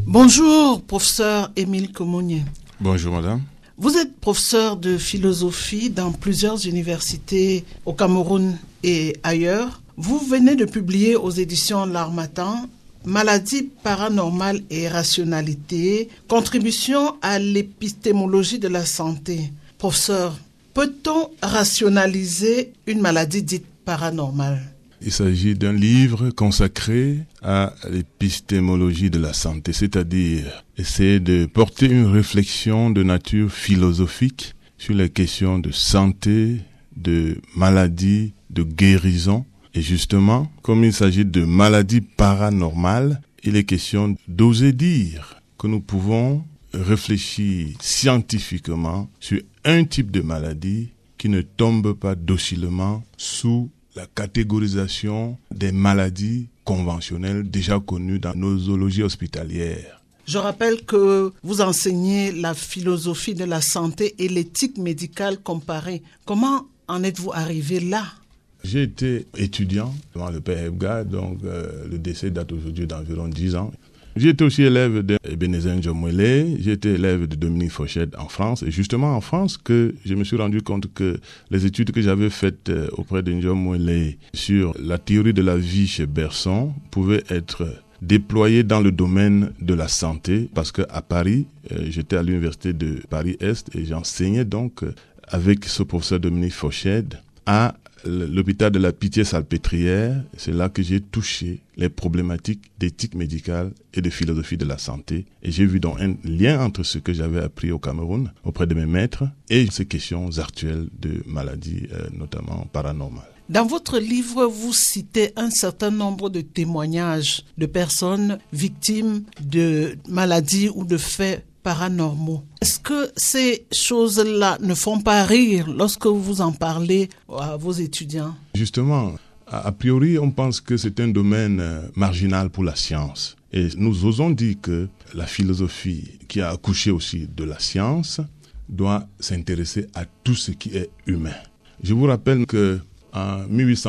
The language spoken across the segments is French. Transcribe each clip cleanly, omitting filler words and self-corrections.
Bonjour, professeur Émile Komounié. Bonjour, madame. Vous êtes professeur de philosophie dans plusieurs universités au Cameroun et ailleurs. Vous venez de publier aux éditions L'Harmattan « Maladies paranormales et rationalité, contribution à l'épistémologie de la santé ». Professeur, peut-on rationaliser une maladie dite paranormale ? Il s'agit d'un livre consacré à l'épistémologie de la santé, c'est-à-dire essayer de porter une réflexion de nature philosophique sur les questions de santé, de maladie, de guérison. Et justement, comme il s'agit de maladies paranormales, il est question d'oser dire que nous pouvons réfléchir scientifiquement sur un type de maladie qui ne tombe pas docilement sous la catégorisation des maladies conventionnelles déjà connues dans nos nosologies hospitalières. Je rappelle que vous enseignez la philosophie de la santé et l'éthique médicale comparée. Comment en êtes-vous arrivé là ? J'ai été étudiant devant le père Ebga, donc le décès date aujourd'hui d'environ 10 ans. J'ai été aussi élève d'Ebenezer Njomwele, j'ai été élève de Dominique Fauchette en France. Et justement en France que je me suis rendu compte que les études que j'avais faites auprès de Njomwele sur la théorie de la vie chez Bergson pouvaient être déployées dans le domaine de la santé. Parce qu'à Paris, j'étais à l'université de Paris-Est et j'enseignais donc avec ce professeur Dominique Fauchette à l'hôpital de la Pitié-Salpêtrière. C'est là que j'ai touché les problématiques d'éthique médicale et de philosophie de la santé. Et j'ai vu donc un lien entre ce que j'avais appris au Cameroun auprès de mes maîtres et ces questions actuelles de maladies, notamment paranormales. Dans votre livre, vous citez un certain nombre de témoignages de personnes victimes de maladies ou de faits paranormaux. Est-ce que ces choses-là ne font pas rire lorsque vous en parlez à vos étudiants ? Justement, a priori, on pense que c'est un domaine marginal pour la science. Et nous osons dire que la philosophie, qui a accouché aussi de la science, doit s'intéresser à tout ce qui est humain. Je vous rappelle qu'en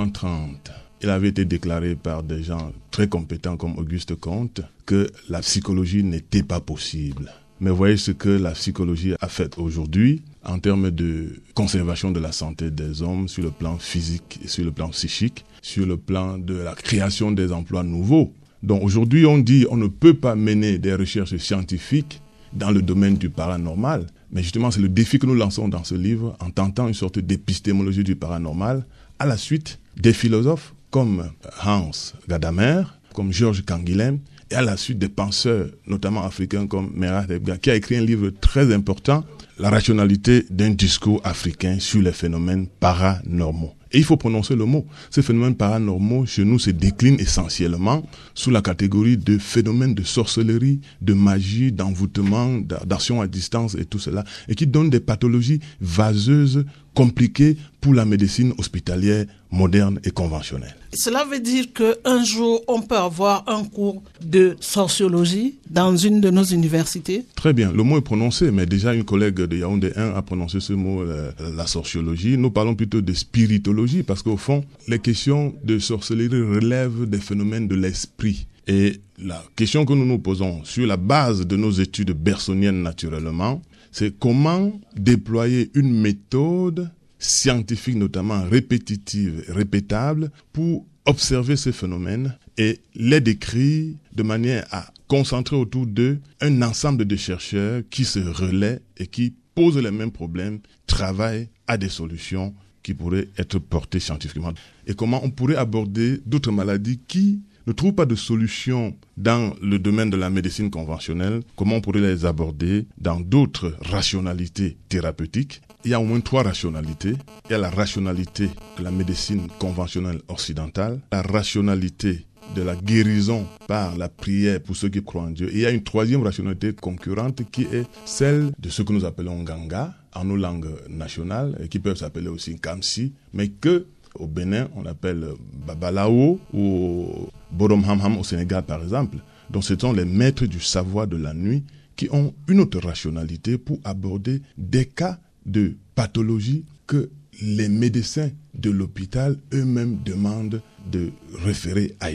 1830, il avait été déclaré par des gens très compétents comme Auguste Comte que la psychologie n'était pas possible. Mais voyez ce que la psychologie a fait aujourd'hui en termes de conservation de la santé des hommes sur le plan physique et sur le plan psychique, sur le plan de la création des emplois nouveaux. Donc aujourd'hui, on dit on ne peut pas mener des recherches scientifiques dans le domaine du paranormal. Mais justement, c'est le défi que nous lançons dans ce livre en tentant une sorte d'épistémologie du paranormal à la suite des philosophes comme Hans Gadamer, comme Georges Canguilhem, et à la suite des penseurs, notamment africains comme Merah Debga, qui a écrit un livre très important, La rationalité d'un discours africain sur les phénomènes paranormaux. Et il faut prononcer le mot. Ces phénomènes paranormaux, chez nous, se déclinent essentiellement sous la catégorie de phénomènes de sorcellerie, de magie, d'envoûtement, d'action à distance et tout cela, et qui donnent des pathologies vaseuses, compliquées pour la médecine hospitalière moderne et conventionnelle. Cela veut dire qu'un jour, on peut avoir un cours de sorciologie dans une de nos universités ? Très bien, le mot est prononcé, mais déjà une collègue de Yaoundé 1 a prononcé ce mot, la sorciologie. Nous parlons plutôt de spiritologie, parce qu'au fond, les questions de sorcellerie relèvent des phénomènes de l'esprit. Et la question que nous nous posons sur la base de nos études bergsoniennes naturellement, c'est comment déployer une méthode scientifique, notamment répétitive, répétable, pour observer ces phénomènes et les décrire de manière à concentrer autour d'eux un ensemble de chercheurs qui se relaient et qui posent les mêmes problèmes, travaillent à des solutions qui pourraient être portées scientifiquement. Et comment on pourrait aborder d'autres maladies qui ne trouvent pas de solution dans le domaine de la médecine conventionnelle, comment on pourrait les aborder dans d'autres rationalités thérapeutiques. Il y a au moins 3 rationalités. Il y a la rationalité de la médecine conventionnelle occidentale, la rationalité de la guérison par la prière pour ceux qui croient en Dieu. Et il y a une 3e rationalité concurrente qui est celle de ce que nous appelons Nganga, en nos langues nationales, et qui peuvent s'appeler aussi Kamsi, mais que au Bénin, on appelle Babalao ou Boromhamham au Sénégal, par exemple. Donc, ce sont les maîtres du savoir de la nuit qui ont une autre rationalité pour aborder des cas de pathologie que les médecins de l'hôpital eux-mêmes demandent de référer ailleurs.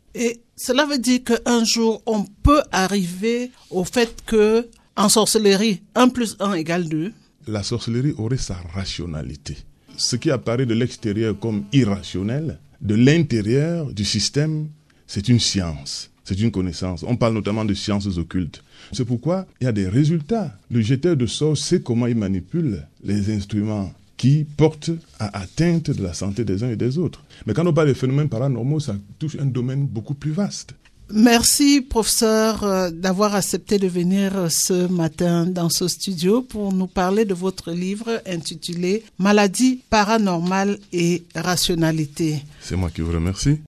Et cela veut dire qu'un jour, on peut arriver au fait que, en sorcellerie, 1 + 1 = 2. La sorcellerie aurait sa rationalité. Ce qui apparaît de l'extérieur comme irrationnel, de l'intérieur du système, c'est une science, c'est une connaissance. On parle notamment de sciences occultes. C'est pourquoi il y a des résultats. Le jeteur de sorts sait comment il manipule les instruments qui portent à atteinte de la santé des uns et des autres. Mais quand on parle de phénomènes paranormaux, ça touche un domaine beaucoup plus vaste. Merci, professeur, d'avoir accepté de venir ce matin dans ce studio pour nous parler de votre livre intitulé « Maladies paranormales et rationalité ». C'est moi qui vous remercie.